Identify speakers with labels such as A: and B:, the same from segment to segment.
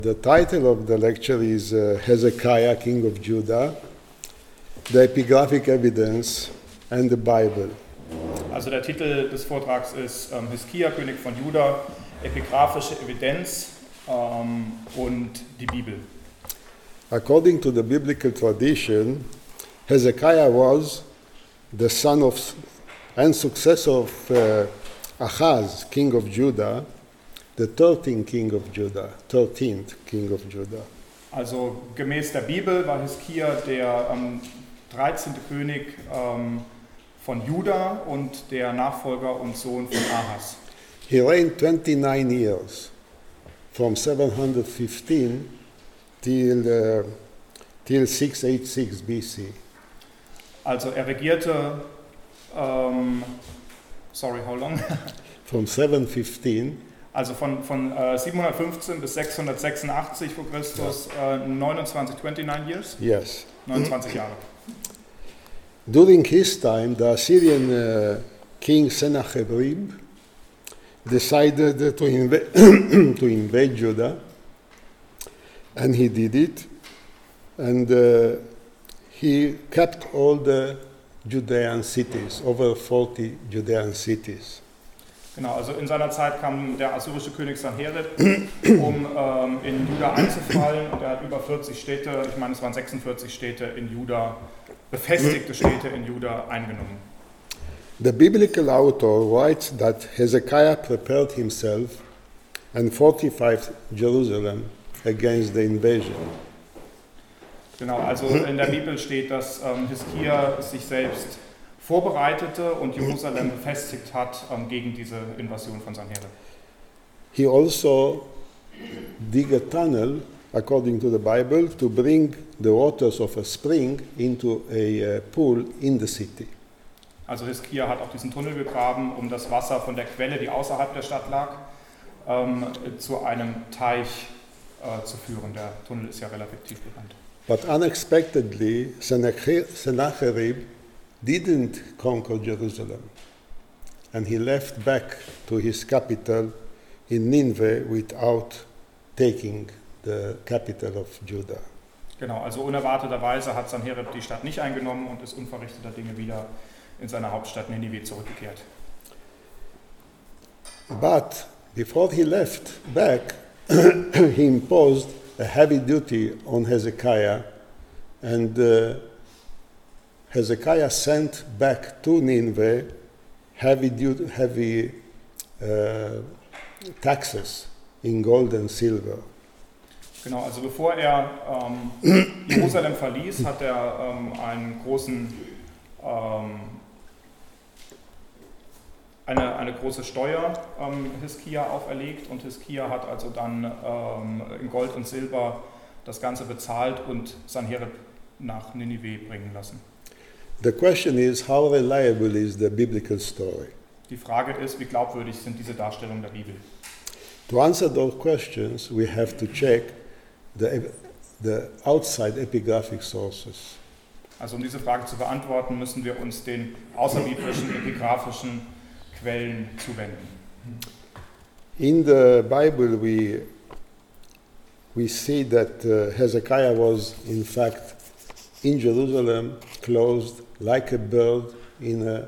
A: The title of the lecture is Hezekiah, King of Judah, the Epigraphic Evidence and the Bible.
B: Also der Titel des Vortrags ist Hiskia, König von Juda, epigraphische Evidenz und die Bibel.
A: According to the biblical tradition, Hezekiah was the son of and successor of Ahaz, king of Judah, the 13th king of Judah.
B: Also gemäß der Bibel war Hiskia der 13. König von Juda und der Nachfolger und Sohn von Ahaz.
A: He reigned 29 years, from 715 till 686 BC.
B: Also er regierte, how long?
A: From 715
B: Also von 715 bis 686 vor Christus, 29 years?
A: Yes.
B: 29 Jahre.
A: During his time, the Assyrian king Sennacherib decided to invade Judah, and he did it, and he kept all the Judean cities, over 40 Judean cities.
B: Genau, also in seiner Zeit kam der assyrische König Sanherib, um in Juda einzufallen, und er hat über 40 Städte, ich meine es waren 46 Städte in Juda, befestigte Städte in Juda eingenommen.
A: The biblical author writes that Hezekiah prepared himself and fortified Jerusalem against the invasion.
B: Genau, also in der Bibel steht, dass Hiskia sich selbst vorbereitete und Jerusalem befestigt hat gegen diese Invasion von Sanherib.
A: He also dug a tunnel, according to the Bible, to bring the waters of a spring into a pool in the city.
B: Also Hiskia hat auch diesen Tunnel gegraben, um das Wasser von der Quelle, die außerhalb der Stadt lag, zu einem Teich zu führen. Der Tunnel ist ja relativ tief bekannt.
A: But unexpectedly, Sennacherib didn't conquer Jerusalem, and he left back to his capital in Nineveh without taking the capital of Judah.
B: Genau, also unerwarteterweise hat Sanherib die Stadt nicht eingenommen und ist unverrichteter Dinge wieder in seine Hauptstadt Ninive zurückgekehrt.
A: But before he left back, he imposed a heavy duty on Hezekiah, and Hezekiah sent back to Nineveh heavy taxes in gold and silver.
B: Genau, also bevor er Jerusalem verließ, hat er eine große Steuer Hiskia auferlegt, und Hiskia hat also dann in Gold und Silber das Ganze bezahlt und Sanherib nach Ninive bringen lassen.
A: The question is, how reliable is the biblical story?
B: Die Frage ist, wie glaubwürdig sind diese Darstellungen der Bibel?
A: To answer those questions, we have to check the outside epigraphic sources.
B: Also um diese Frage zu beantworten, müssen wir uns den außerbiblischen, epigraphischen Quellen zuwenden.
A: In the Bible, we see that Hezekiah was, in fact, in Jerusalem, closed like a bird in a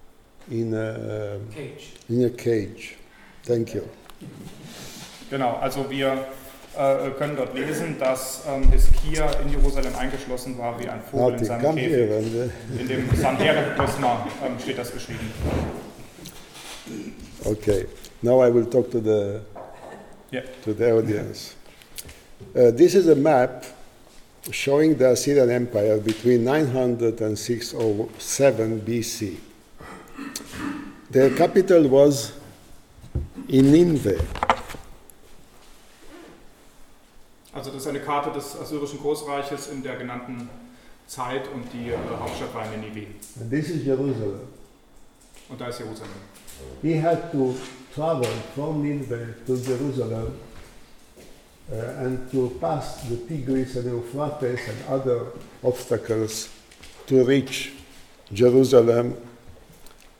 A: cage. Thank you.
B: Genau, also wir können dort lesen, dass Hiskia in Jerusalem eingeschlossen war wie ein Vogel in seinem Käfig. In dem Sanherib-Prisma steht das geschrieben.
A: Okay, now I will talk to the audience. This is a map showing the Assyrian Empire between 900 and 607 BC. Their capital was in Nineveh.
B: Also das ist eine Karte des assyrischen Großreiches in der genannten Zeit, und die Hauptstadt war in Ninive.
A: And this is Jerusalem.
B: Und da ist Jerusalem.
A: He had to travel from Nineveh to Jerusalem and to pass the Tigris and Euphrates and other obstacles to reach Jerusalem,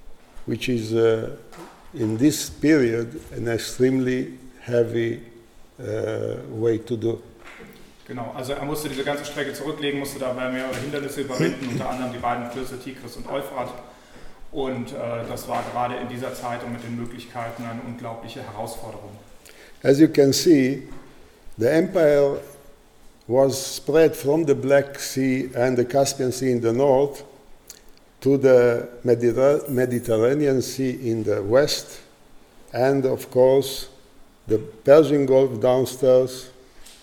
A: which is in this period an extremely heavy way to do.
B: Genau, also er musste diese ganze Strecke zurücklegen, musste dabei mehrere Hindernisse überwinden, unter anderem die beiden Flüsse Tigris und Euphrat. Und das war gerade in dieser Zeit und mit den Möglichkeiten eine unglaubliche Herausforderung.
A: As you can see, the empire was spread from the Black Sea and the Caspian Sea in the north to the Mediterranean Sea in the west, and of course the Persian Gulf downstairs,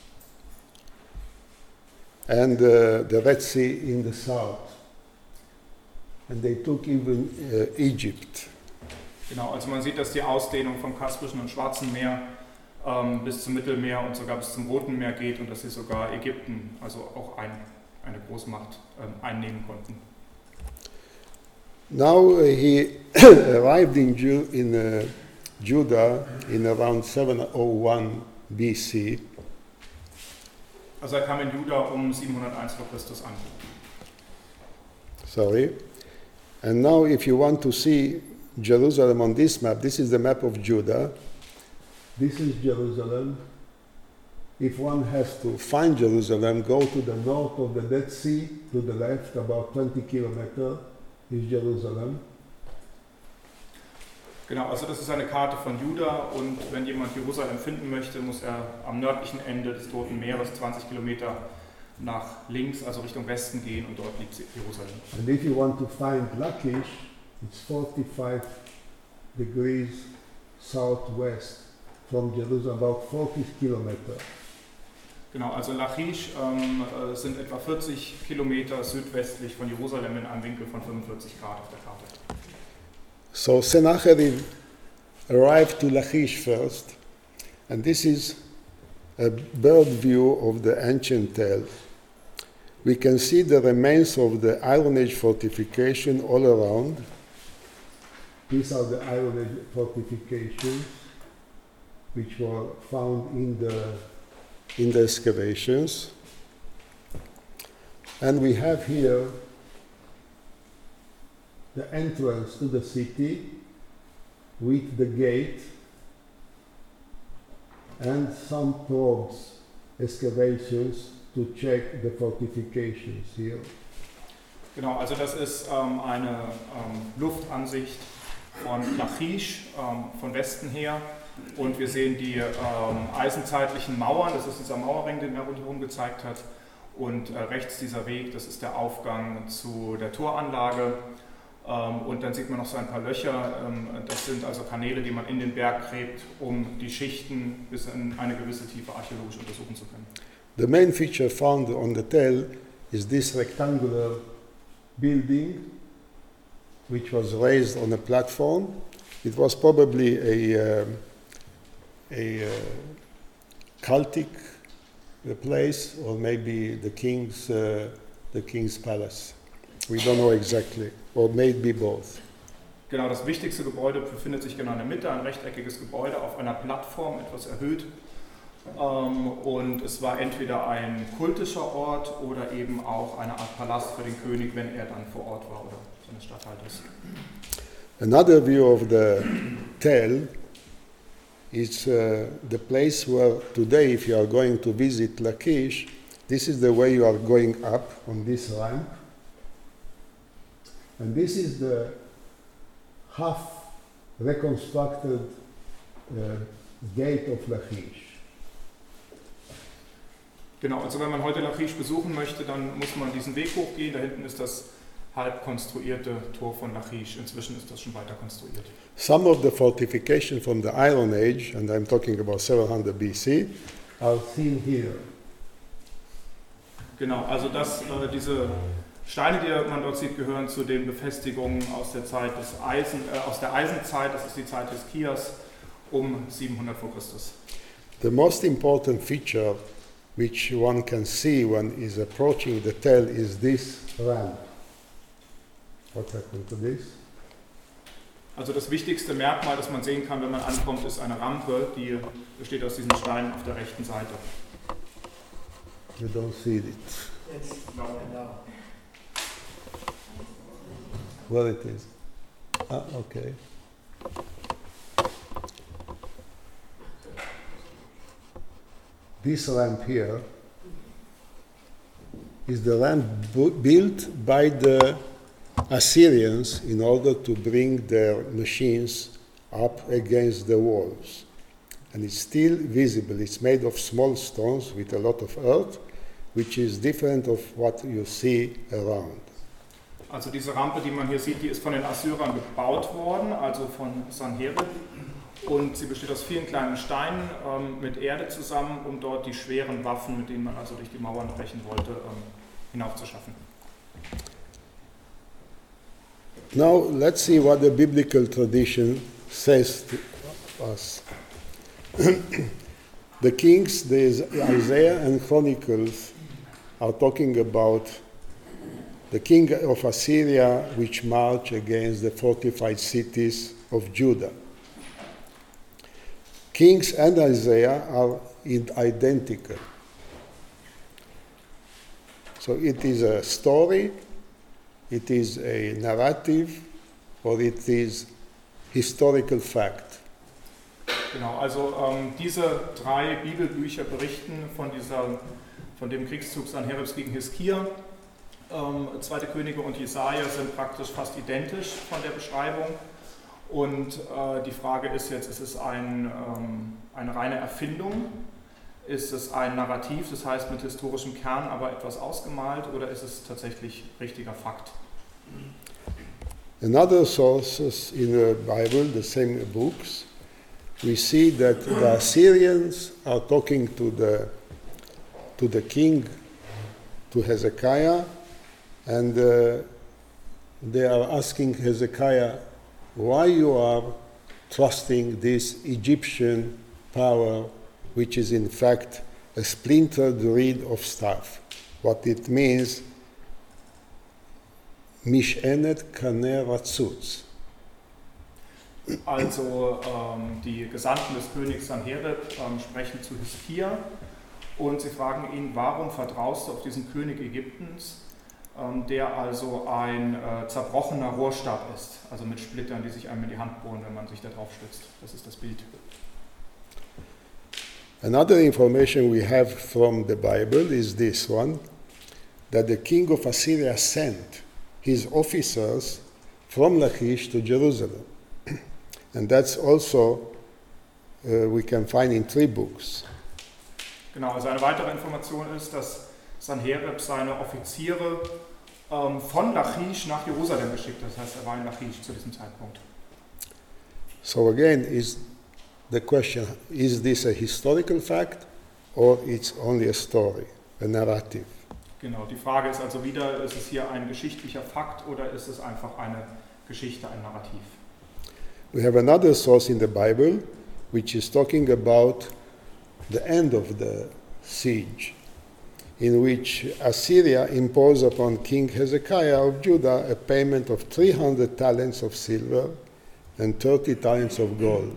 A: and the Red Sea in the south. And they took even Egypt.
B: Genau, also man sieht, dass die Ausdehnung vom Kaspischen und Schwarzen Meer bis zum Mittelmeer und sogar bis zum Roten Meer geht und dass sie sogar Ägypten, also auch eine Großmacht, einnehmen konnten.
A: Now he arrived in Judah in around 701 BC.
B: Also er kam in Juda um 701 vor Christus an.
A: Sorry. And now if you want to see Jerusalem on this map, this is the map of Judah. This is Jerusalem. If one has to find Jerusalem, go to the north of the Dead Sea, to the left, about 20 kilometers is Jerusalem.
B: Genau, also das ist eine Karte von Juda und wenn jemand Jerusalem finden möchte, muss er am nördlichen Ende des Toten Meeres 20 Kilometer nach links, also Richtung Westen gehen und dort liegt Jerusalem.
A: And if you want to find Lachish, it's 45 degrees southwest from Jerusalem, about 40 kilometers.
B: Genau, also Lachish sind etwa 40 Kilometer südwestlich von Jerusalem in einem Winkel von 45 Grad auf der Karte.
A: So Sennacherib arrived to Lachish first, and this is a bird view of the ancient Tel. We can see the remains of the Iron Age fortification all around. These are the Iron Age fortifications which were found in the excavations. And we have here the entrance to the city with the gate and some probes, excavations to check the fortifications here.
B: Genau, also das ist eine Luftansicht von Lachish, von Westen her. Und wir sehen die eisenzeitlichen Mauern, das ist dieser Mauerring, den er rundherum gezeigt hat. Und rechts dieser Weg, das ist der Aufgang zu der Toranlage. Und dann sieht man noch so ein paar Löcher, das sind also Kanäle, die man in den Berg gräbt, um die Schichten bis in eine gewisse Tiefe archäologisch untersuchen zu können.
A: The main feature found on the Tel is this rectangular building, which was raised on a platform. It was probably a cultic place, or maybe the king's palace. We don't know exactly, or maybe both.
B: Genau, das wichtigste Gebäude befindet sich genau in der Mitte, ein rechteckiges Gebäude auf einer Plattform, etwas erhöht. Und es war entweder ein kultischer Ort oder eben auch eine Art Palast für den König, wenn er dann vor Ort war oder seines Statthalters.
A: Another view of the Tel is the place where today, if you are going to visit Lachish, this is the way you are going up on this ramp. And this is the half reconstructed gate of Lachish.
B: Genau, also wenn man heute Lachish besuchen möchte, dann muss man diesen Weg hochgehen. Da hinten ist das halb konstruierte Tor von Lachish. Inzwischen ist das schon weiter konstruiert.
A: Some of the fortifications from the Iron Age, and I'm talking about 700 BC, are seen here.
B: Genau, also diese Steine, die man dort sieht, gehören zu den Befestigungen aus der Zeit aus der Eisenzeit. Das ist die Zeit des Chias um 700 vor Christus.
A: The most important feature which one can see when is approaching the Tel is this ramp. What happened to this?
B: Also das wichtigste Merkmal, das man sehen kann, wenn man ankommt, ist eine Rampe, die besteht aus diesen Steinen auf der rechten Seite.
A: You don't see it.
C: It's no.
A: Where it is? Ah, okay. this lamp here is the lamp built by the Assyrians in order to bring their machines up against the walls. And it's still visible. It's made of small stones with a lot of earth, which is different of what you see around.
B: Also diese Rampe, die man hier sieht, die ist von den Assyrern gebaut worden, also von Sanherib. Und sie besteht aus vielen kleinen Steinen mit Erde zusammen, um dort die schweren Waffen, mit denen man also durch die Mauern brechen wollte, hinaufzuschaffen.
A: Now let's see what the biblical tradition says to us. The Kings, the Isaiah and Chronicles are talking about the king of Assyria which marched against the fortified cities of Judah. Kings and Isaiah are identical. So it is a story, it is a narrative, or it is historical fact.
B: Genau, also diese drei Bibelbücher berichten von dem Kriegszug Sanheribs gegen Hiskia. Zweite Könige und Jesaja sind praktisch fast identisch von der Beschreibung. Und die Frage ist jetzt, ist es eine reine Erfindung? Ist es ein Narrativ, das heißt mit historischem Kern, aber etwas ausgemalt, oder ist es tatsächlich richtiger Fakt?
A: In other sources in the Bible, the same books, we see that the Assyrians are talking to the king, to Hezekiah, and they are asking Hezekiah why you are trusting this Egyptian power, which is in fact a splintered reed of staff. What it means, Mishenet Kaneh Ratzutz.
B: Also die Gesandten des Königs Sanherib sprechen zu Hiskia und sie fragen ihn, warum vertraust du auf diesen König Ägyptens, der also ein zerbrochener Rohrstab ist, also mit Splittern, die sich einem in die Hand bohren, wenn man sich darauf stützt. Das ist das Bild.
A: Another information we have from the Bible is this one, that the king of Assyria sent his officers from Lachish to Jerusalem. And that's also we can find in 3 books.
B: Genau, also eine weitere Information ist, dass Sanherib seine Offiziere von Lachish nach Jerusalem geschickt hat. Das heißt, er war in Lachish zu diesem Zeitpunkt.
A: So again, is the question, is this a historical fact or it's only a story, a narrative?
B: Genau, die Frage ist also wieder, ist es hier ein geschichtlicher Fakt oder ist es einfach eine Geschichte, ein Narrativ?
A: We have another source in the Bible which is talking about the end of the siege, in which Assyria imposed upon King Hezekiah of Judah a payment of 300 talents of silver and 30 talents of gold.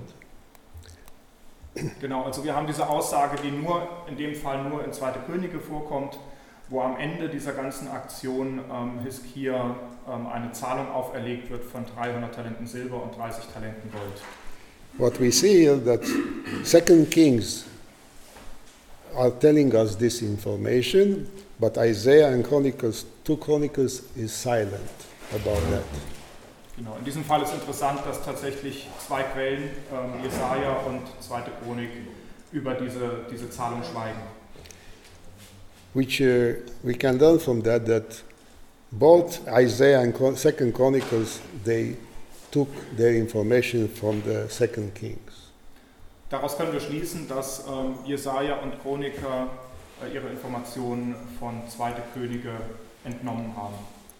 B: Genau, also wir haben diese Aussage, die nur in dem Fall nur in 2. Könige vorkommt, wo am Ende dieser ganzen Aktion Hiskia eine Zahlung auferlegt wird von 300 Talenten Silber und 30 Talenten Gold.
A: What we see here that 2 Kings are telling us this information, but Isaiah and Chronicles, 2 Chronicles is silent about that.
B: Genau, in diesem Fall ist interessant, dass tatsächlich 2 Quellen, Jesaja und 2. Chronik, über diese Zahlung schweigen.
A: Which we can learn from that both Isaiah and 2 Chronicles, they took their information from the 2 Kings.
B: Daraus können wir schließen, dass Jesaja und Chroniker ihre Informationen von 2. Könige entnommen haben.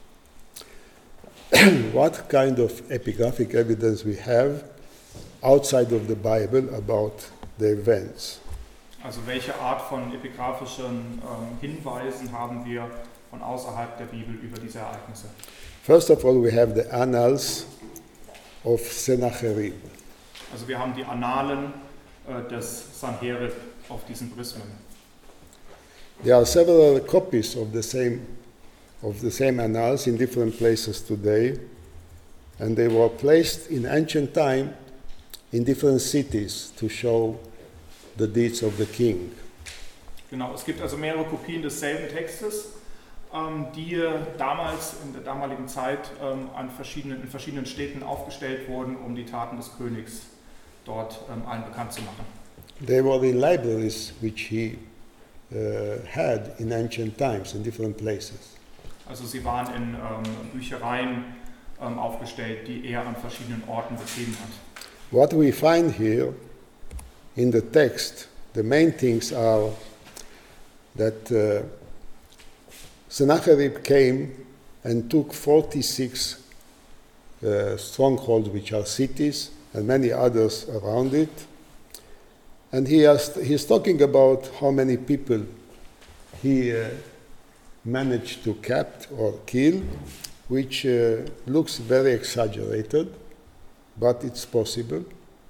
A: What kind of epigraphic evidence we have outside of the Bible about the events?
B: Also welche Art von epigraphischen Hinweisen haben wir von außerhalb der Bibel über diese Ereignisse?
A: First of all, we have the annals of Sennacherib.
B: Also wir haben die Annalen des Sanherib auf diesen Prismen.
A: There are several copies of the same annals in different places today, and they were placed in ancient time in different cities to show the deeds of the king.
B: Genau, es gibt also mehrere Kopien desselben Textes, die damals, in der damaligen Zeit, in verschiedenen Städten aufgestellt wurden, um die Taten des Königs dort allen bekannt zu machen.
A: They were in libraries which he had in ancient times in different places.
B: Also sie waren in Büchereien aufgestellt, die er an verschiedenen Orten betrieben hat.
A: What we find here in the text, the main things are that Sennacherib came and took 46 strongholds, which are cities, and many others around it. And he's talking about how many people he managed to capture or kill, which looks very exaggerated, but it's possible.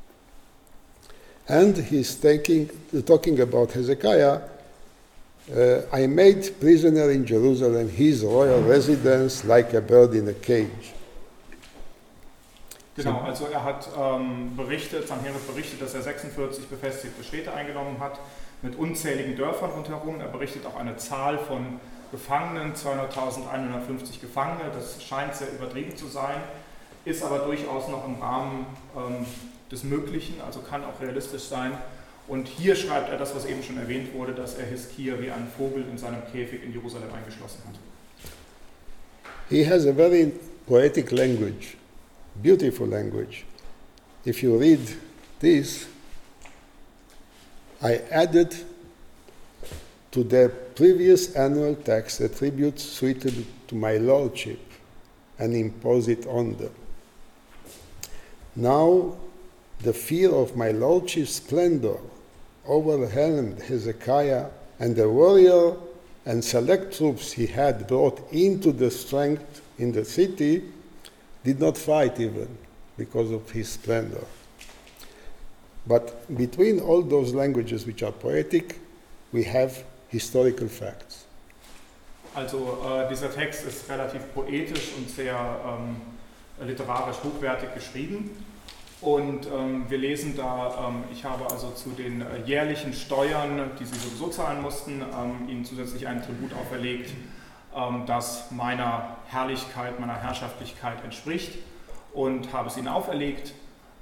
A: And he's talking about Hezekiah. I made prisoner in Jerusalem his royal residence like a bird in a cage.
B: Genau, also er hat Sanherib berichtet, dass er 46 befestigte Städte eingenommen hat, mit unzähligen Dörfern rundherum. Er berichtet auch eine Zahl von Gefangenen, 200.150 Gefangene. Das scheint sehr übertrieben zu sein, ist aber durchaus noch im Rahmen des Möglichen, also kann auch realistisch sein. Und hier schreibt er das, was eben schon erwähnt wurde, dass er Hiskia wie ein Vogel in seinem Käfig in Jerusalem eingeschlossen hat.
A: He has a very poetic language, beautiful language. If you read this, I added to the previous annual tax a tribute suited to my lordship and impose it on them. Now the fear of my lordship's splendor overwhelmed Hezekiah, and the warrior and select troops he had brought into the strength in the city did not fight even because of his splendor. But between all those languages which are poetic, we have historical facts.
B: Also dieser Text ist relativ poetisch und sehr literarisch hochwertig geschrieben. Und wir lesen da, ich habe also zu den jährlichen Steuern, die sie sowieso zahlen mussten, ihnen zusätzlich einen Tribut auferlegt, das meiner Herrlichkeit, meiner Herrschaftlichkeit entspricht, und habe es ihnen auferlegt.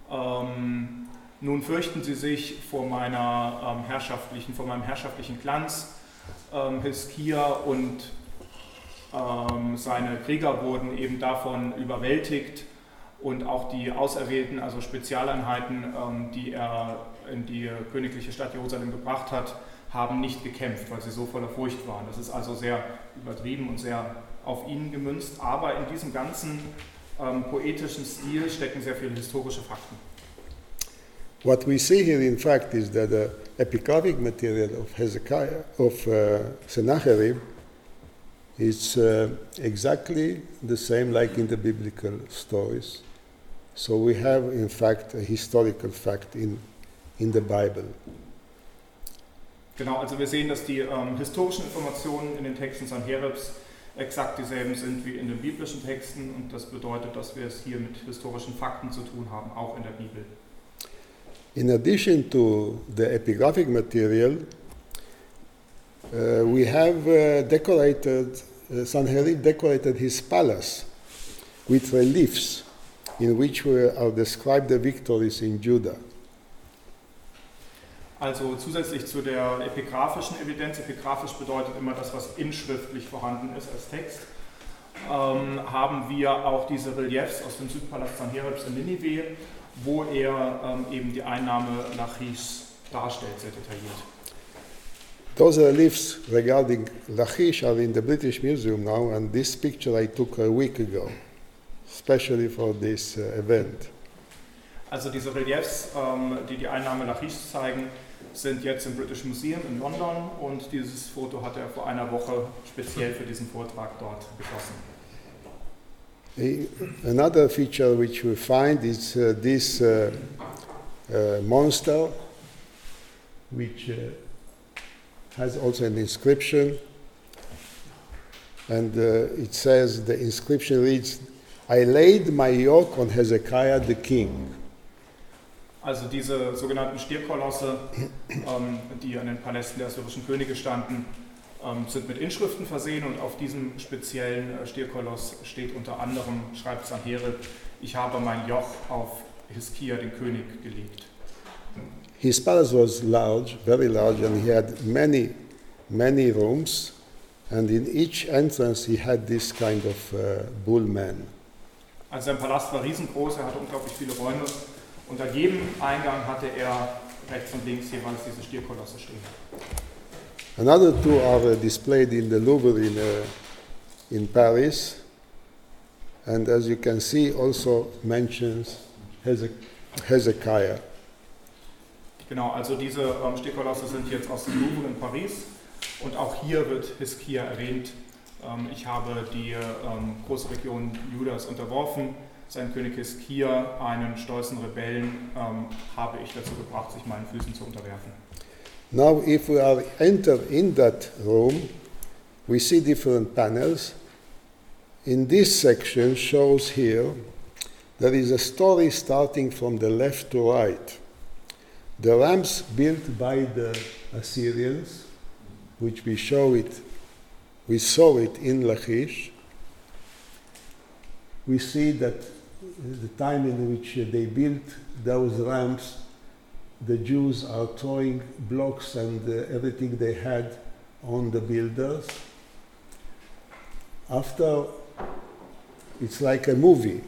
B: Nun fürchten sie sich vor meinem herrschaftlichen Glanz. Hiskia und seine Krieger wurden eben davon überwältigt. Und auch die Auserwählten, also Spezialeinheiten, die er in die königliche Stadt Jerusalem gebracht hat, haben nicht gekämpft, weil sie so voller Furcht waren. Das ist also sehr übertrieben und sehr auf ihn gemünzt. Aber in diesem ganzen poetischen Stil stecken sehr viele historische Fakten.
A: What we see here, in fact, is that the epigraphic material of Sennacherib is exactly the same like in the biblical stories. So we have, in fact, a historical fact in the Bible.
B: Genau, also wir sehen, dass die historischen Informationen in den Texten Sanheribs exakt dieselben sind wie in den biblischen Texten, und das bedeutet, dass wir es hier mit historischen Fakten zu tun haben, auch in der Bibel.
A: In addition to the epigraphic material, we have Sanherib decorated his palace with reliefs in which are described the victories in Judah.
B: Also zusätzlich zu der epigraphischen Evidenz, epigraphisch bedeutet immer das, was inschriftlich vorhanden ist als Text, haben wir auch diese Reliefs aus dem Südpalast Sanheribs in Ninive, wo er eben die Einnahme Lachischs darstellt, sehr detailliert.
A: Those reliefs regarding Lachish are in the British Museum now, and this picture I took a week ago, especially for this event.
B: Also diese Reliefs, die die Einnahme Lachischs zeigen, sind jetzt im British Museum in London, und dieses Foto hat er vor einer Woche speziell für diesen Vortrag dort geschossen.
A: Another feature which we find is this monster, which has also an inscription, and it says, the inscription reads, I laid my yoke on Hezekiah the king.
B: Also diese sogenannten Stierkolosse, die an den Palästen der assyrischen Könige standen, sind mit Inschriften versehen und auf diesem speziellen Stierkoloss steht unter anderem, schreibt Sanherib, ich habe mein Joch auf Hiskia, den König, gelegt.
A: His palace was large, very large, and he had many rooms, and in each entrance he had this kind of bullman.
B: Also sein Palast war riesengroß, er hatte unglaublich viele Räume und an jedem Eingang hatte er rechts und links jeweils diese Stierkolosse stehen.
A: Another two are displayed in the Louvre in Paris, and as you can see also mentions Hezekiah.
B: Genau, also diese Stierkolosse sind jetzt aus dem Louvre in Paris und auch hier wird Hiskia erwähnt. Ich habe die große Region Judas unterworfen. Sein König Hiskia, einen stolzen Rebellen, habe ich dazu gebracht, sich meinen Füßen zu unterwerfen.
A: Now, if we are enter in that room, we see different panels. In this section shows here, there is a story starting from the left to right. The ramps built by the Assyrians, which we saw it in Lachish. We see that the time in which they built those ramps, the Jews are throwing blocks and everything they had on the builders. After, it's like a movie,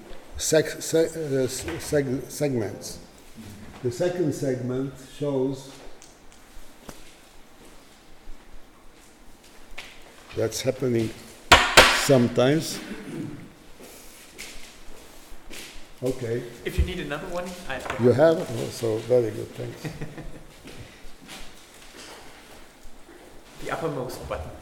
A: segments. The second segment shows that's happening sometimes. Okay.
C: If you need another one,
A: You have? Oh, so very good, thanks.
C: the uppermost button.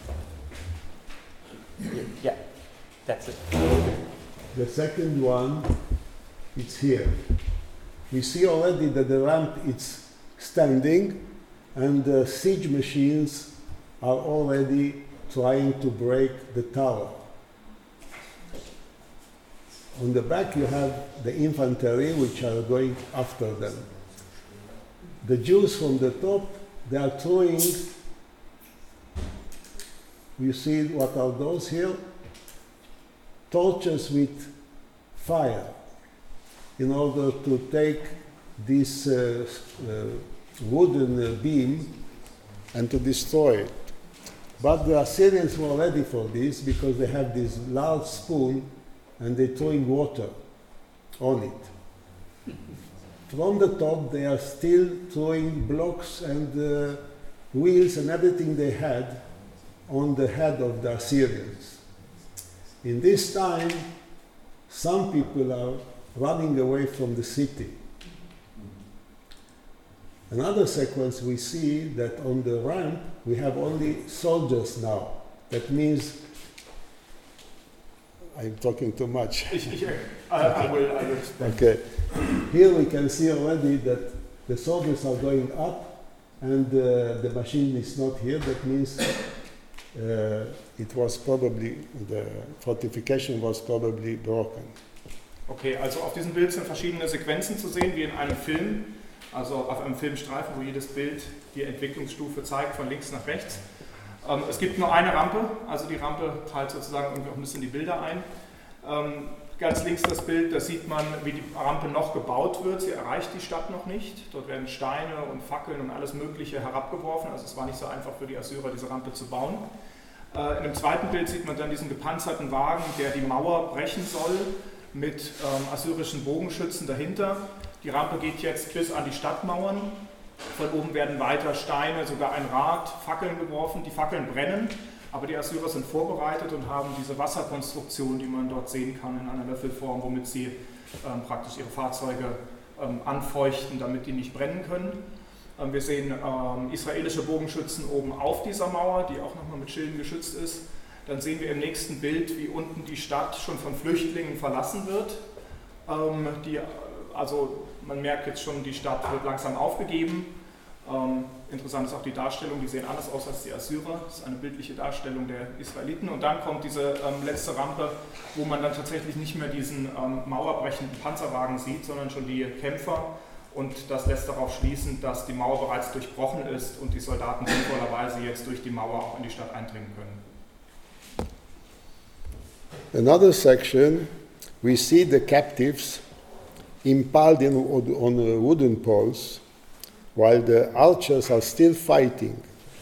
C: Yeah, that's it.
A: The second one, it's here. We see already that the ramp is standing and the siege machines are already trying to break the tower. On the back you have the infantry which are going after them. The Jews from the top, they are throwing, you see what are those here? Torches with fire in order to take this wooden beam and to destroy it. But the Assyrians were ready for this because they have this large spoon and they're throwing water on it. From the top, they are still throwing blocks and wheels and everything they had on the head of the Assyrians. In this time, some people are running away from the city. Another sequence we see that on the ramp we have only soldiers now. That means I'm talking too much.
B: I will explain.
A: Okay. Here we can see already that the soldiers are going up and the machine is not here. That means it was probably, the fortification was probably broken.
B: Okay, also auf diesem Bild sind verschiedene Sequenzen zu sehen, wie in einem Film, also auf einem Filmstreifen, wo jedes Bild die Entwicklungsstufe zeigt, von links nach rechts. Es gibt nur eine Rampe, also die Rampe teilt sozusagen irgendwie auch ein bisschen die Bilder ein. Ganz links das Bild, da sieht man, wie die Rampe noch gebaut wird. Sie erreicht die Stadt noch nicht. Dort werden Steine und Fackeln und alles Mögliche herabgeworfen. Also es war nicht so einfach für die Assyrer, diese Rampe zu bauen. In dem zweiten Bild sieht man dann diesen gepanzerten Wagen, der die Mauer brechen soll, mit assyrischen Bogenschützen dahinter. Die Rampe geht jetzt bis an die Stadtmauern. Von oben werden weiter Steine, sogar ein Rad, Fackeln geworfen. Die Fackeln brennen, aber die Assyrer sind vorbereitet und haben diese Wasserkonstruktion, die man dort sehen kann, in einer Löffelform, womit sie praktisch ihre Fahrzeuge anfeuchten, damit die nicht brennen können. Wir sehen israelische Bogenschützen oben auf dieser Mauer, die auch nochmal mit Schilden geschützt ist. Dann sehen wir im nächsten Bild, wie unten die Stadt schon von Flüchtlingen verlassen wird. Also man merkt jetzt schon, die Stadt wird langsam aufgegeben. Interessant ist auch die Darstellung, die sehen anders aus als die Assyrer. Das ist eine bildliche Darstellung der Israeliten. Und dann kommt diese letzte Rampe, wo man dann tatsächlich nicht mehr diesen mauerbrechenden Panzerwagen sieht, sondern schon die Kämpfer Und das lässt darauf schließen, dass die Mauer bereits durchbrochen ist und die Soldaten sinnvollerweise jetzt durch die Mauer auch in die Stadt eindringen können.
A: Another section, we see the captives impaled on wooden poles while the archers are still fighting.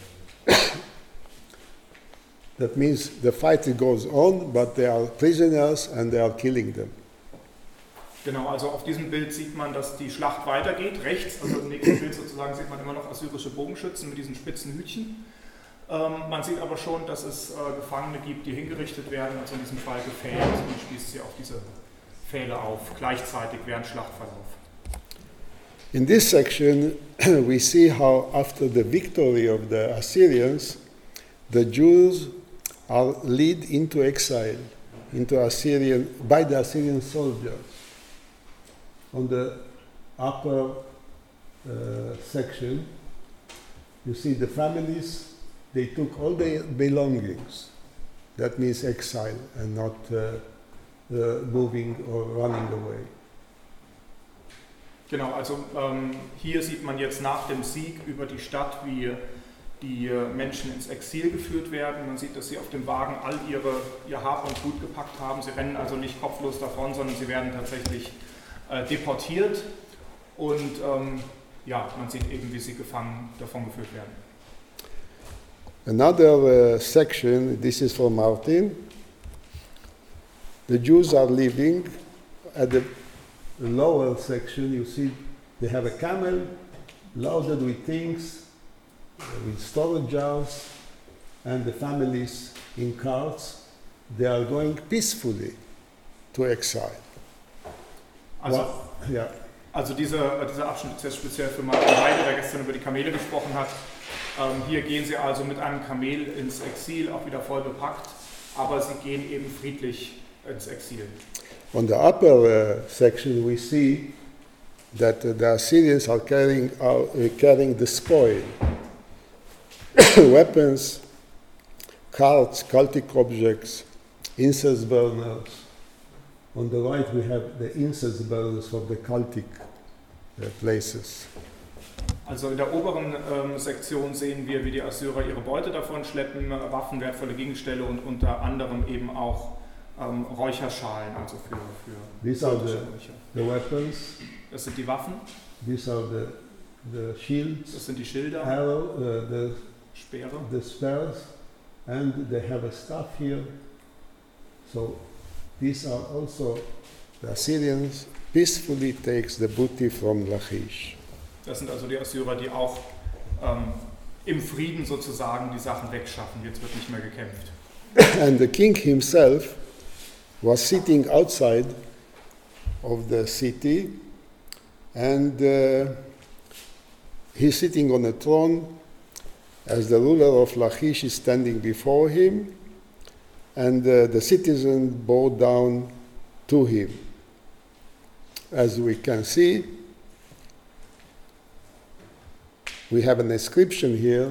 A: That means the fight goes on, but they are prisoners and they are killing them.
B: Genau, also auf diesem Bild sieht man, dass die Schlacht weitergeht. Rechts, also im nächsten Bild sozusagen, sieht man immer noch assyrische Bogenschützen mit diesen spitzen Hütchen. Man sieht aber schon, dass es Gefangene gibt, die hingerichtet werden, also in diesem Fall gefällt. Und spießt sie auf diese Pfähle auf, gleichzeitig während Schlachtverlauf.
A: In this section, we see how after the victory of the Assyrians, the Jews are led into exile by the Assyrian soldiers. On the upper section, you see the families, they took all their belongings. That means exile and not moving or running away.
B: Genau, also hier sieht man jetzt nach dem Sieg über die Stadt, wie die Menschen ins Exil geführt werden. Man sieht, dass sie auf dem Wagen all ihr Hab und Gut gepackt haben. Sie rennen also nicht kopflos davon, sondern sie werden tatsächlich deportiert. Und ja, man sieht eben, wie sie gefangen davon geführt werden.
A: Another section, this is from Martin. The Jews are living at the lower section. You see, they have a camel loaded with things, with storage jars, and the families in carts. They are going peacefully to exile.
B: Also,
A: yeah.
B: Also dieser Abschnitt ist jetzt speziell für Martin Heide, der gestern über die Kamele gesprochen hat. Hier gehen sie also mit einem Kamel ins Exil, auch wieder voll bepackt, aber sie gehen eben friedlich ins Exil.
A: On the upper section we see that the Assyrians are carrying the spoil, weapons, carts, cultic objects, incense burners. On the right we have the incense burners from the cultic places.
B: Also in der oberen Sektion sehen wir, wie die Assyrer ihre Beute davon schleppen, Waffen, wertvolle Gegenstände und unter anderem eben auch Räucherschalen, also für
A: These are the weapons.
B: Das sind die Waffen.
A: These are the shields.
B: Das sind die Schilder.
A: Arrow, the
B: Speere.
A: The spears, and they have a staff here. So these are also the Assyrians peacefully takes the booty from Lachish.
B: Das sind also die Assyrer, die auch im Frieden sozusagen die Sachen wegschaffen. Jetzt wird nicht mehr gekämpft.
A: And the king himself was sitting outside of the city, and he's sitting on a throne as the ruler of Lachish is standing before him, and the citizens bow down to him. As we can see, we have an inscription here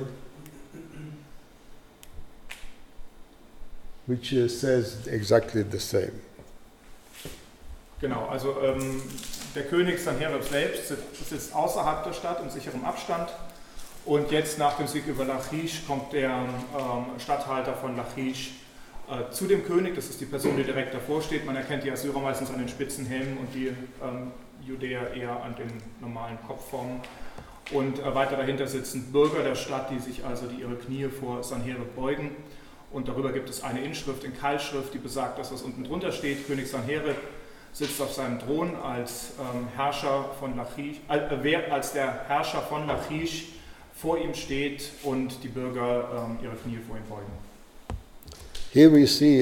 A: which says exactly the same.
B: Genau, also der König Sanherib selbst sitzt außerhalb der Stadt in sicherem Abstand und jetzt nach dem Sieg über Lachish kommt der Statthalter von Lachish zu dem König, das ist die Person, die direkt davor steht. Man erkennt die Assyrer meistens an den spitzen Helmen und die Judäer eher an den normalen Kopfformen. Und weiter dahinter sitzen Bürger der Stadt, die ihre Knie vor Sanherib beugen. Und darüber gibt es eine Inschrift in Keilschrift, die besagt, dass was unten drunter steht. König Sanherib sitzt auf seinem Thron als Herrscher von Lachish, als der Herrscher von Lachish vor ihm steht und die Bürger ihre Knie vor ihm beugen.
A: Here we see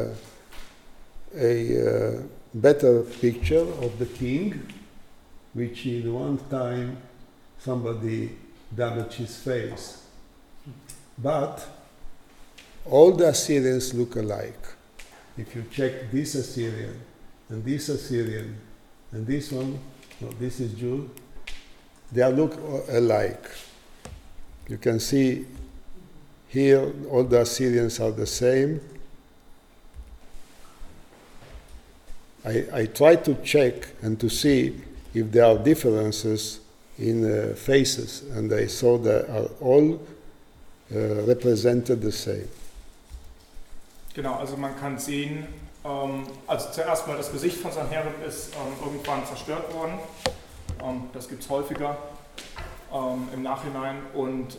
A: a better picture of the king, which in one time somebody damaged his face. But all the Assyrians look alike. If you check this Assyrian and this Assyrian and this one, no, this is Jew, they all look alike. You can see here all the Assyrians are the same. I try to check and to see if there are differences in faces, and they saw they are all represented the same.
B: Genau, also man kann sehen, also zuerst mal das Gesicht von Sanherib ist irgendwann zerstört worden. Das gibt es häufiger im Nachhinein. Und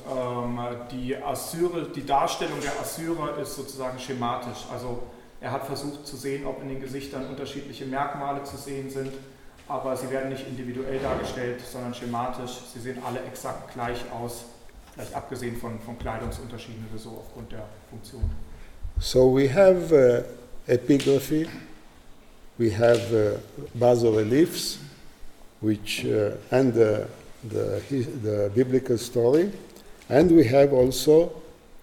B: die Darstellung der Assyrer ist sozusagen schematisch. Also er hat versucht zu sehen, ob in den Gesichtern unterschiedliche Merkmale zu sehen sind, aber sie werden nicht individuell dargestellt, sondern schematisch. Sie sehen alle exakt gleich aus, vielleicht abgesehen von Kleidungsunterschieden oder so aufgrund der Funktion.
A: So we have epigraphy, we have bas-reliefs, which and the biblical story, and we have also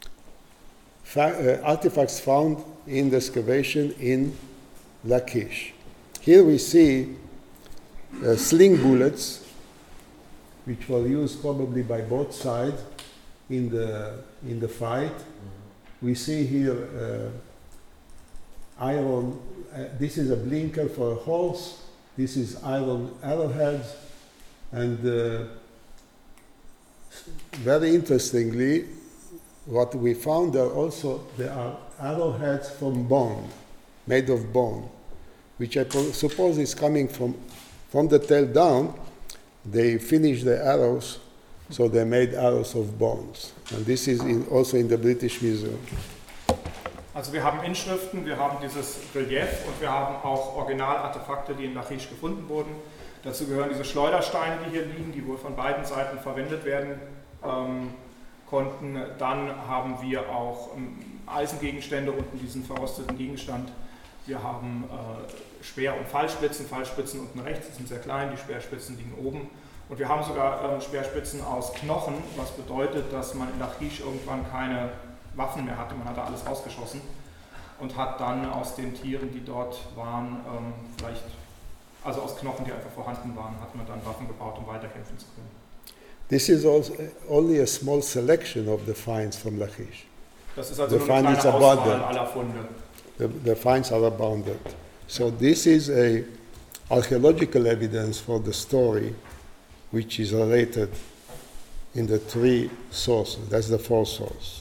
A: artifacts found in the excavation in Lachish. Here we see sling bullets, which were used probably by both sides in the fight. We see here iron. This is a blinker for a horse. This is iron arrowheads, and very interestingly, what we found there are arrowheads from bone, made of bone, which I suppose is coming from the tail down. They finished the arrows, so they made arrows of bones. And this is also in the British Museum.
B: Also wir haben Inschriften, wir haben dieses Relief und wir haben auch Originalartefakte, die in Lachish gefunden wurden. Dazu gehören diese Schleudersteine, die hier liegen, die wohl von beiden Seiten verwendet werden konnten. Dann haben wir auch Eisengegenstände, unten diesen verrosteten Gegenstand. Wir haben Speer- und Pfeilspitzen, Pfeilspitzen unten rechts, die sind sehr klein, die Speerspitzen liegen oben. Und wir haben sogar Speerspitzen aus Knochen, was bedeutet, dass man in Lachish irgendwann keine Waffen mehr hatte. Man hatte alles rausgeschossen und hat dann aus den Tieren, die dort waren, also aus Knochen, die einfach vorhanden waren, hat man dann Waffen gebaut, um weiterkämpfen zu können.
A: This is also only a small selection of the finds from Lachish.
B: Das ist also nur eine kleine Auswahl aller Funde.
A: The finds are abundant. So this is a archaeological evidence for the story, which is related in the three sources. That's the fourth source.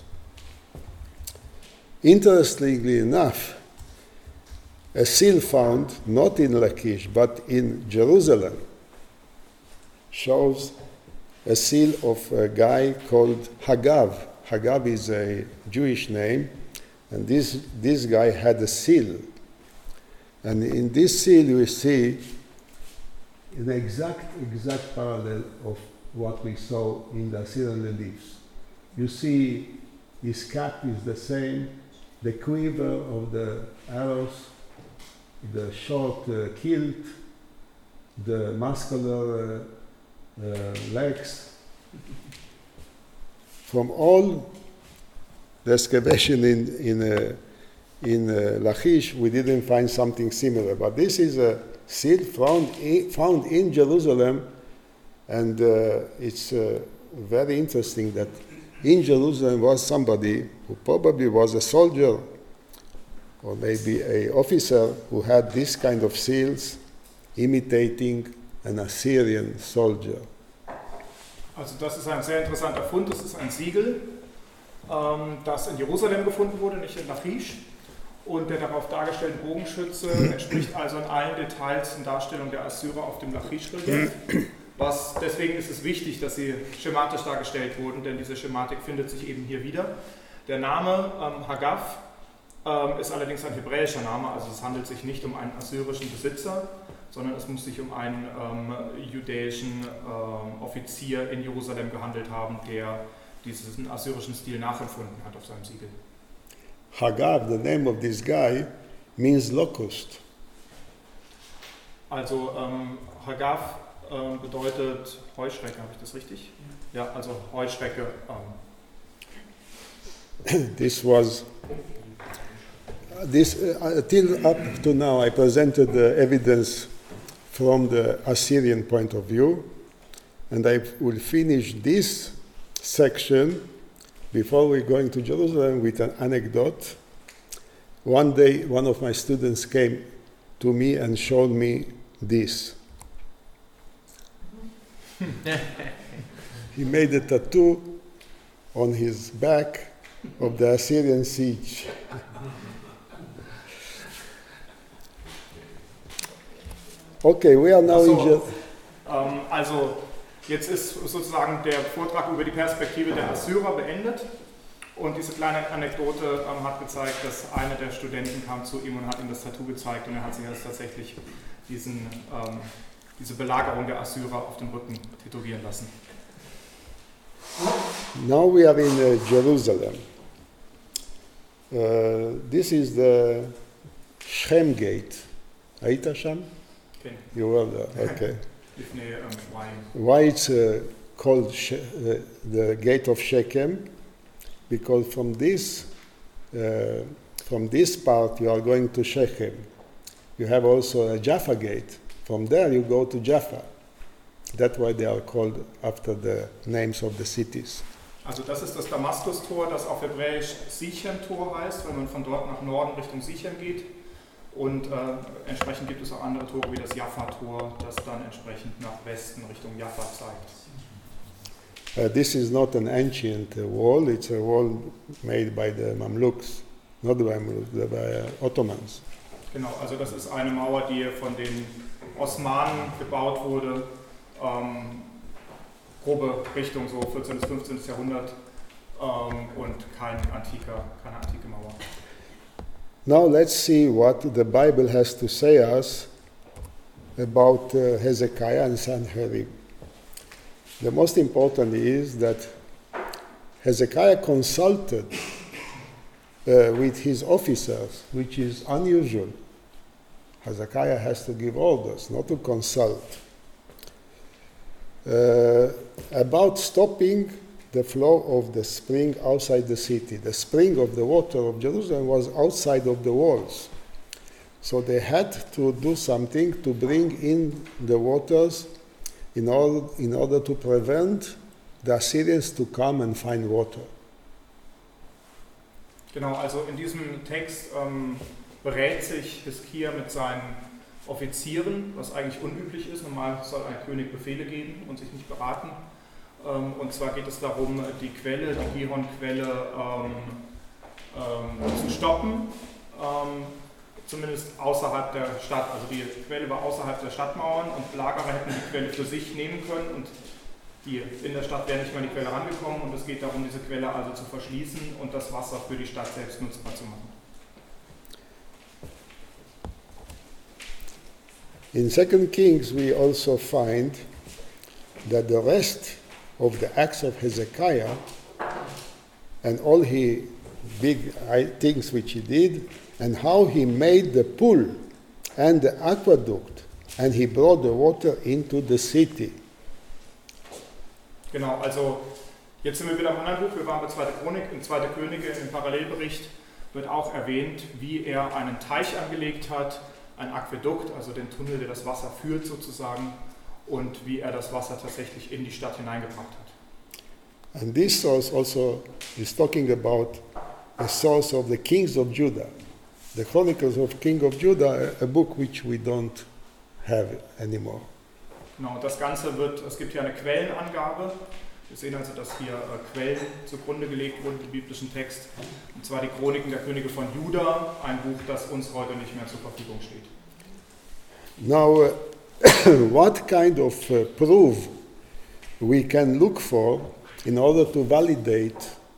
A: Interestingly enough, a seal found not in Lachish but in Jerusalem shows a seal of a guy called Hagav. Hagav is a Jewish name, and this guy had a seal. And in this seal we see an exact parallel of what we saw in the Assyrian reliefs. You see his cap is the same, the quiver of the arrows, the short kilt, the muscular legs. From all the excavation in Lachish, we didn't find something similar. But this is a seal found in Jerusalem, and it's very interesting that in Jerusalem was somebody who probably was a soldier or maybe an officer who had this kind of seals imitating an Assyrian soldier.
B: Also das ist ein sehr interessanter Fund. Das ist ein Siegel, das in Jerusalem gefunden wurde, nicht in Lachish. Und der darauf dargestellte Bogenschütze entspricht also in allen Details der Darstellung der Assyrer auf dem Lachish-Relief. Deswegen ist es wichtig, dass sie schematisch dargestellt wurden, denn diese Schematik findet sich eben hier wieder. Der Name Hagav ist allerdings ein hebräischer Name, also es handelt sich nicht um einen assyrischen Besitzer, sondern es muss sich um einen jüdischen Offizier in Jerusalem gehandelt haben, der diesen assyrischen Stil nachempfunden hat auf seinem Siegel.
A: Hagav, the name of this guy, means locust.
B: Also Hagav bedeutet Heuschrecke, habe ich das richtig? Ja, also Heuschrecke.
A: Till up to now, I presented the evidence from the Assyrian point of view, and I will finish this section before we're going to Jerusalem with an anecdote. One day, one of my students came to me and showed me this. He made a tattoo on his back of the Assyrian siege. Okay, we are now in
B: Also jetzt ist sozusagen der Vortrag über die Perspektive der Assyrer beendet und diese kleine Anekdote hat gezeigt, dass einer der Studenten kam zu ihm und hat ihm das Tattoo gezeigt und er hat sich jetzt tatsächlich diese Belagerung der Assyrer auf dem Rücken tätowieren lassen.
A: Now we are in Jerusalem. This is the Shem Gate. היית שם?
B: כן.
A: You were there, okay.
B: לפני שבועיים.
A: Why it's called the Gate of Shechem? Because from this part you are going to Shechem. You have also a Jaffa Gate. From there you go to Jaffa. That's why they are called after the names of the cities.
B: Also das ist das Damaskus-Tor, das auf Hebräisch Sichem-Tor heißt, wenn man von dort nach Norden Richtung Sichem geht. Und entsprechend gibt es auch andere Tore wie das Jaffa-Tor, das dann entsprechend nach Westen Richtung Jaffa zeigt.
A: This is not an ancient wall, it's a wall made by the Mamluks, not by Mamluks, by Ottomans.
B: Genau, also das ist eine Mauer, die von den Osmanen gebaut wurde, grobe Richtung so 14. bis 15. Jahrhundert und keine antike Mauer.
A: Now let's see what the Bible has to say us about Hezekiah and Sanherib. The most important is that Hezekiah consulted with his officers, which is unusual. Hezekiah has to give orders, not to consult. About stopping the flow of the spring outside the city. The spring of the water of Jerusalem was outside of the walls. So they had to do something to bring in the waters in order to prevent the Assyrians to come and find water.
B: Genau, also in diesem Text berät sich Hiskia mit seinen Offizieren, was eigentlich unüblich ist. Normal soll ein König Befehle geben und sich nicht beraten. Und zwar geht es darum, die Quelle, die Gihon-Quelle zu stoppen, zumindest außerhalb der Stadt. Also die Quelle war außerhalb der Stadtmauern und Belagerer hätten die Quelle für sich nehmen können und die in der Stadt wären nicht mehr an die Quelle rangekommen. Und es geht darum, diese Quelle also zu verschließen und das Wasser für die Stadt selbst nutzbar zu machen.
A: In 2 Kings we also find that the rest of the acts of Hezekiah and all he big things which he did and how he made the pool and the aqueduct and he brought the water into the city.
B: Genau, also jetzt sind wir wieder im anderen Buch, wir waren bei 2. Chronik, in 2. Könige, im Parallelbericht wird auch erwähnt, wie er einen Teich angelegt hat, ein Aquädukt, also den Tunnel, der das Wasser führt sozusagen, und wie er das Wasser tatsächlich in die Stadt hineingebracht hat.
A: And this source also is talking about the source of the kings of Judah. The Chronicles of King of Judah, a book which we don't have anymore.
B: Genau, das Ganze es gibt hier eine Quellenangabe. Wir sehen also, dass hier Quellen zugrunde gelegt wurden, im biblischen Text. Und zwar die Chroniken der Könige von Juda, ein Buch, das uns heute nicht mehr zur Verfügung steht.
A: Now, what kind of proof we can look for in order to validate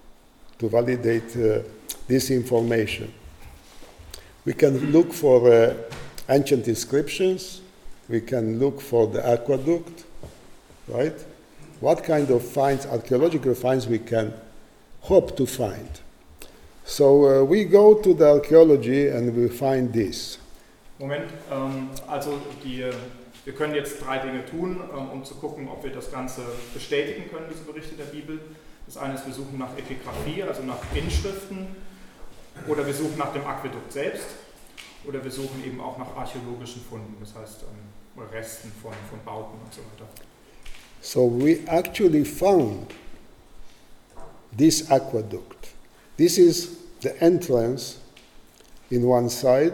A: this information? We can look for ancient inscriptions. We can look for the aqueduct, right? What kind of finds, archaeological finds, we can hope to find? So we go to the archaeology and we find this.
B: Moment, also wir können jetzt 3 Dinge tun, um zu gucken, ob wir das Ganze bestätigen können, diese Berichte der Bibel. Das eine ist, wir suchen nach Epigraphie, also nach Inschriften, oder wir suchen nach dem Aquädukt selbst, oder wir suchen eben auch nach archäologischen Funden, das heißt Resten von Bauten und so weiter.
A: So we actually found this aqueduct. This is the entrance in one side.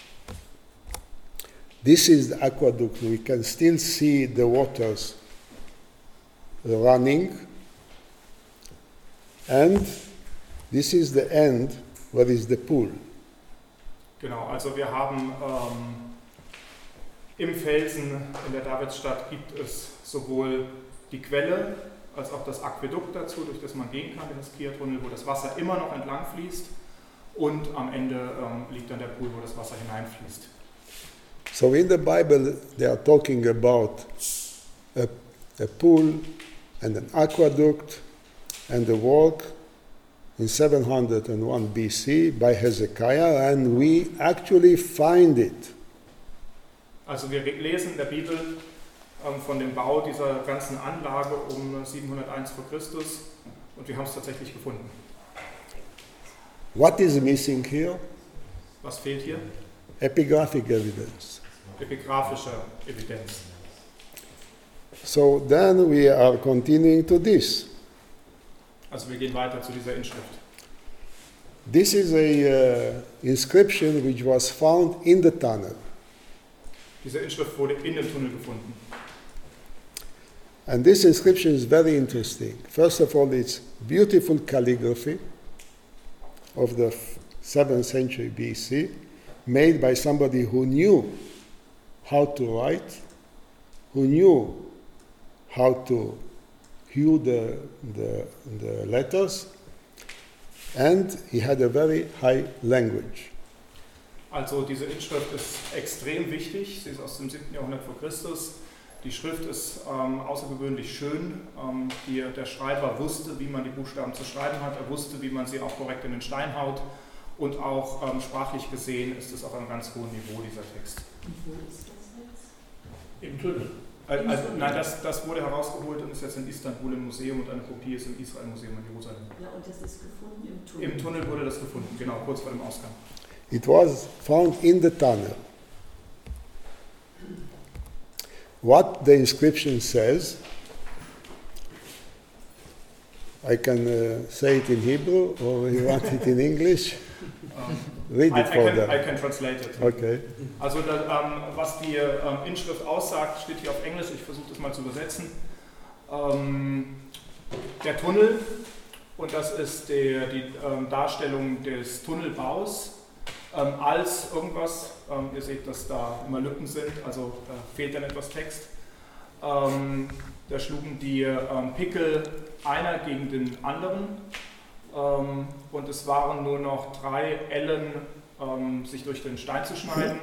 A: This is the aqueduct. We can still see the waters running, and this is the end where is the pool.
B: Genau, also wir haben im Felsen in der Davidsstadt gibt es sowohl die Quelle als auch das Aquädukt dazu, durch das man gehen kann, den Skiatunnel, wo das Wasser immer noch entlang fließt, und am Ende liegt dann der Pool, wo das Wasser hineinfließt.
A: So in the Bible they are talking about a pool and an aqueduct and the work in 701 BC by Hezekiah, and we actually find it.
B: Also wir lesen in der Bibel von dem Bau dieser ganzen Anlage um 701 vor Christus und wir haben es tatsächlich gefunden.
A: What is missing here?
B: Was fehlt hier?
A: Epigraphic evidence.
B: Epigraphische Evidenz.
A: So then we are continuing to this.
B: Also wir gehen weiter zu dieser Inschrift.
A: This is a inscription which was found in the tunnel.
B: Diese Inschrift wurde in dem Tunnel gefunden.
A: And this inscription is very interesting. First of all, it's beautiful calligraphy of the 7th century BC, made by somebody who knew how to write, who knew how to hew the letters, and he had a very high language.
B: Also diese Inschrift ist extrem wichtig. Sie ist aus dem 7. Jahrhundert vor Christus. Die Schrift ist außergewöhnlich schön. Der Schreiber wusste, wie man die Buchstaben zu schreiben hat. Er wusste, wie man sie auch korrekt in den Stein haut. Und auch sprachlich gesehen ist es auf einem ganz hohen Niveau, dieser Text.
D: Und wo ist das jetzt?
B: Im Tunnel. Nein, das wurde herausgeholt und ist jetzt in Istanbul im Museum und eine Kopie ist im Israel-Museum in Jerusalem.
D: Ja, und das ist gefunden im Tunnel.
B: Im Tunnel wurde das gefunden, genau, kurz vor dem Ausgang.
A: It was found in the tunnel. What the inscription says, I can say it in Hebrew or you want it in English? Read it for them.
B: I can translate it.
A: Okay.
B: Also was die Inschrift aussagt, steht hier auf Englisch, ich versuche das mal zu übersetzen. Der Tunnel, und das ist die Darstellung des Tunnelbaus, als irgendwas, ihr seht, dass da immer Lücken sind, also fehlt dann etwas Text. Da schlugen die Pickel einer gegen den anderen und es waren nur noch 3 Ellen, sich durch den Stein zu schneiden.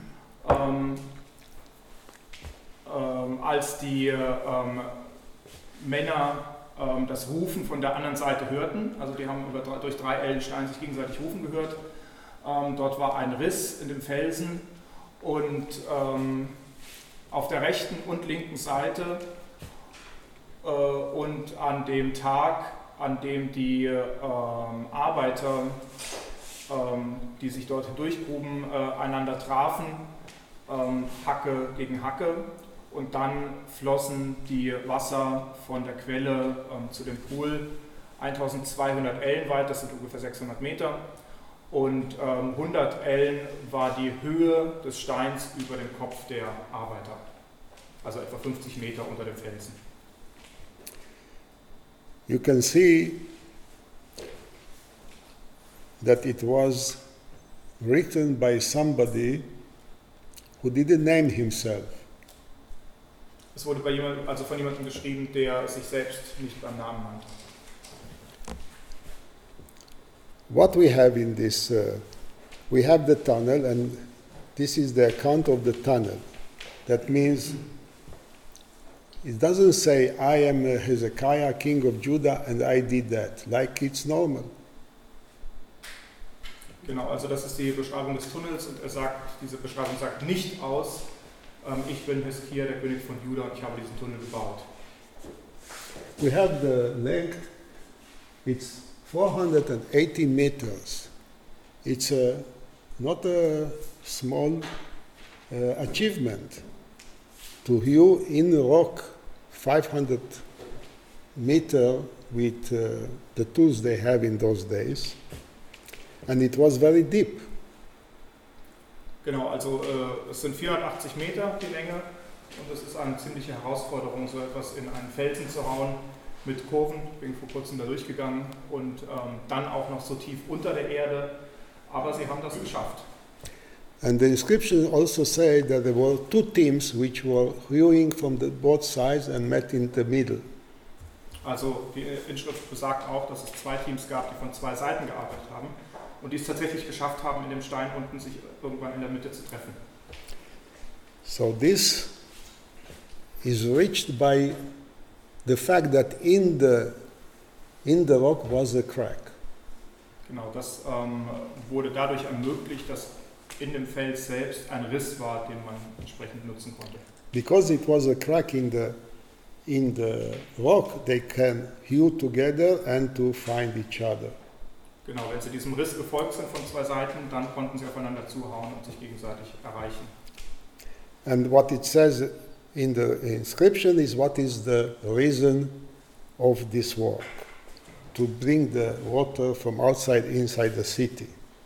B: Als die Männer das Rufen von der anderen Seite hörten, also die haben durch 3 Ellen Stein sich gegenseitig rufen gehört. Dort war ein Riss in dem Felsen und auf der rechten und linken Seite und an dem Tag, an dem die Arbeiter, die sich dort hindurchgruben, einander trafen, Hacke gegen Hacke, und dann flossen die Wasser von der Quelle zu dem Pool 1200 Ellen weit, das sind ungefähr 600 Meter. Und 100 Ellen war die Höhe des Steins über dem Kopf der Arbeiter, also etwa 50 Meter unter dem Felsen.
A: You can see that it was written by somebody who didn't name himself.
B: Es wurde von jemandem geschrieben, der sich selbst nicht beim Namen nannte.
A: What we have in this, we have the tunnel, and this is the account of the tunnel. That means it doesn't say, I am Hezekiah, king of Judah, and I did that, like it's normal.
B: Genau, also das ist die Beschreibung des Tunnels und diese Beschreibung sagt nicht aus, ich bin Hiskia, der König von Juda, und ich habe diesen Tunnel gebaut.
A: We have the length, it's 480 meters. It's not a small achievement to hew in rock 500 meter with the tools they have in those days, and it was very deep.
B: Genau, also es sind 480 Meter die Länge Und es ist eine ziemliche Herausforderung, so etwas in einen Felsen zu hauen mit Kurven. Ich bin vor kurzem da durchgegangen und dann auch noch so tief unter der Erde. Aber sie haben das geschafft.
A: And the inscription also said that there were two teams which were hewing from both sides and met in the middle.
B: Also die Inschrift besagt auch, dass es zwei Teams gab, die von zwei Seiten gearbeitet haben und die es tatsächlich geschafft haben, in dem Stein unten sich irgendwann in der Mitte zu treffen.
A: So this is reached by the fact that in the rock was a crack.
B: Genau, das wurde dadurch ermöglicht, dass in dem Fels selbst ein Riss war, den man entsprechend nutzen konnte.
A: Because it was a crack in the rock, they can hew together and to find each other.
B: Genau, wenn sie diesem Riss gefolgt sind von zwei Seiten, dann konnten sie aufeinander zuhauen und sich gegenseitig erreichen.
A: And what it says in the inscription is what is the reason of this work, to bring the water from outside inside the city.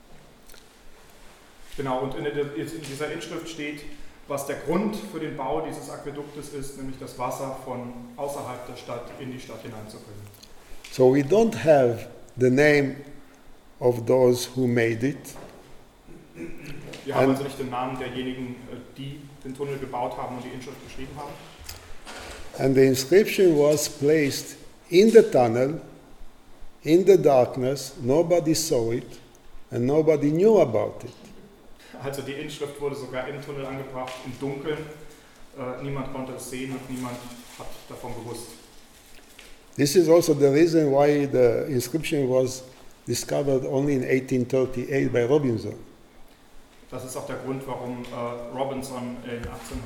B: Genau, und in dieser Inschrift steht, was der Grund für den Bau dieses Aquäduktes ist, nämlich das Wasser von außerhalb der Stadt in die Stadt hineinzubringen.
A: So we don't have the name of those who made it,
B: Wir haben also nicht den Namen derjenigen, die den Tunnel gebaut haben und die Inschrift geschrieben haben.
A: and the inscription was placed in the tunnel, in the darkness, nobody saw it, and nobody knew about it.
B: Also die Inschrift wurde sogar im Tunnel angebracht, im Dunkeln. Niemand konnte es sehen und niemand hat davon gewusst.
A: This is also the reason why the inscription was discovered only in 1838 by Robinson.
B: Das ist auch der Grund, warum Robinson in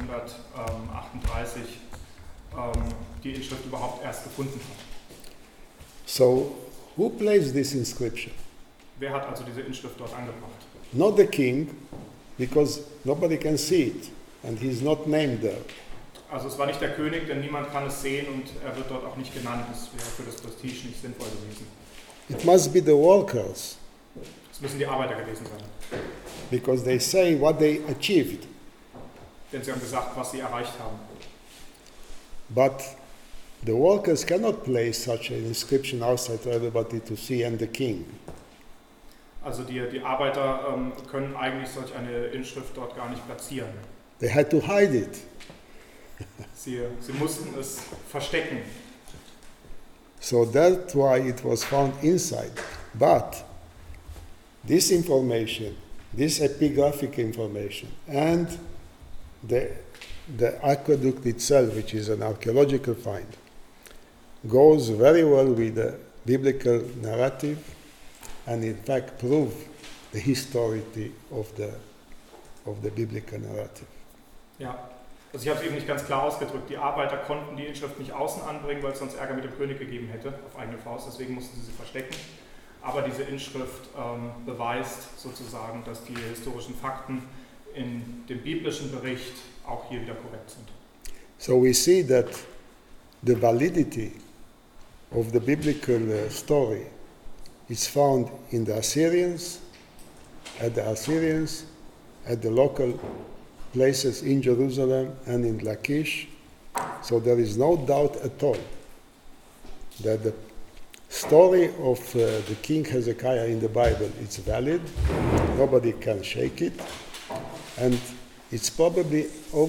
B: 1838 die Inschrift überhaupt erst gefunden hat.
A: So, who placed this inscription?
B: Wer hat also diese Inschrift dort angebracht?
A: Not the king, because nobody can see it, and he's not named there.
B: Also es war nicht der König, denn niemand kann es sehen und er wird dort auch nicht genannt. Das wäre für das Prestige nicht sinnvoll gewesen.
A: It must be the workers,
B: Es müssen die Arbeiter gewesen sein.
A: because they say what they achieved.
B: Denn sie haben gesagt, was sie erreicht haben.
A: But the workers cannot place such an inscription outside for everybody to see, and the king.
B: Also die Arbeiter können eigentlich solch eine Inschrift dort gar nicht platzieren.
A: They had to hide it.
B: Sie mussten es verstecken.
A: So that's why it was found inside. But this information, this epigraphic information, and the aqueduct itself, which is an archaeological find, goes very well with the biblical narrative, and in fact prove the historicity of the biblical narrative.
B: Ja, also ich habe es eben nicht ganz klar ausgedrückt. Die Arbeiter konnten die Inschrift nicht außen anbringen, weil es sonst Ärger mit dem König gegeben hätte, auf eigene Faust. Deswegen mussten sie verstecken. Aber diese Inschrift beweist sozusagen, dass die historischen Fakten in dem biblischen Bericht auch hier wieder korrekt sind.
A: So we see that the validity of the biblical story is found in the Assyrians, at the local places in Jerusalem and in Lachish. So there is no doubt at all that the story of the King Hezekiah in the Bible is valid. Nobody can shake it. And it's probably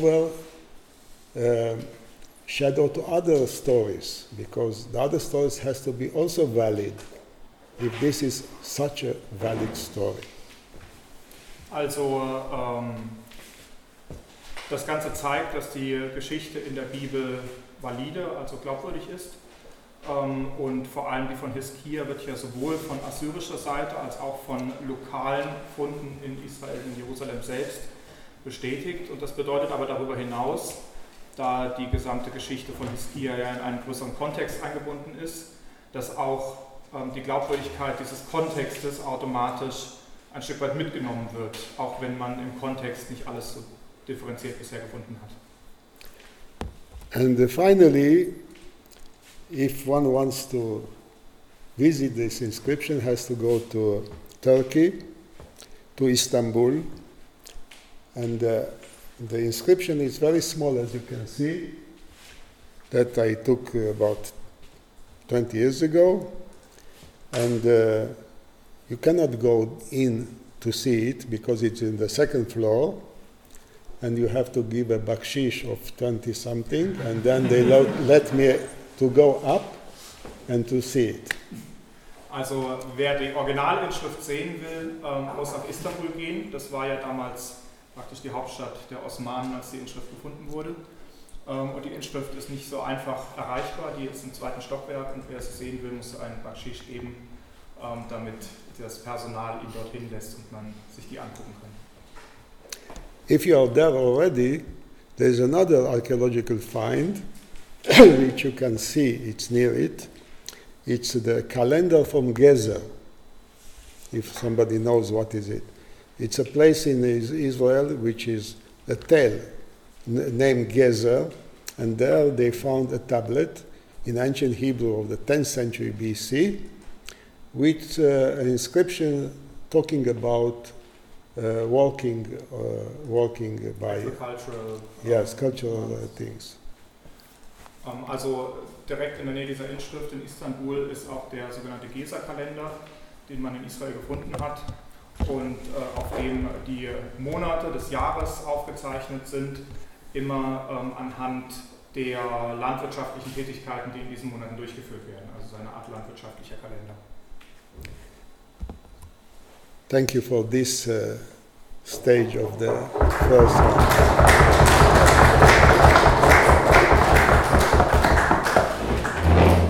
A: shadowed to other stories, because the other stories has to be also valid if this is such a valid story.
B: Also das Ganze zeigt, dass die Geschichte in der Bibel valide, also glaubwürdig ist. Und vor allem die von Hiskia wird ja sowohl von assyrischer Seite als auch von lokalen Funden in Israel, in Jerusalem selbst bestätigt. Und das bedeutet aber darüber hinaus, da die gesamte Geschichte von Hiskia ja in einen größeren Kontext eingebunden ist, dass auch die Glaubwürdigkeit dieses Kontextes automatisch ein Stück weit mitgenommen wird, auch wenn man im Kontext nicht alles so differenziert bisher gefunden hat.
A: And finally, if one wants to visit this inscription, has to go to Turkey, to Istanbul, and The inscription is very small, as you can see, that I took about 20 years ago, and you cannot go in to see it because it's in the second floor, and you have to give a bakshish of 20 something, and then they let me to go up and to see it.
B: Also wer die Originalinschrift sehen will, muss nach Istanbul gehen. Das war ja damals praktisch die Hauptstadt der Osmanen, als die Inschrift gefunden wurde. Und die Inschrift ist nicht so einfach erreichbar, die ist im 2. Stockwerk, und wer sie sehen will, muss einen Bakschisch geben, damit das Personal ihn dorthin lässt und man sich die angucken kann.
A: If you are there already, there's another archaeological find which you can see, it's near it. It's the calendar from Gezer, if somebody knows what is it. It's a place in Israel which is a tell named Gezer, and there they found a tablet in ancient Hebrew of the 10th century BC with an inscription talking about walking by
B: Agricultural,
A: cultural things.
B: Also direkt in der Nähe dieser Inschrift in Istanbul ist auch der sogenannte Gezer-Kalender, den man in Israel gefunden hat und auf dem die Monate des Jahres aufgezeichnet sind, immer anhand der landwirtschaftlichen Tätigkeiten, die in diesen Monaten durchgeführt werden, also so eine Art landwirtschaftlicher Kalender.
A: Thank you for this stage of the first.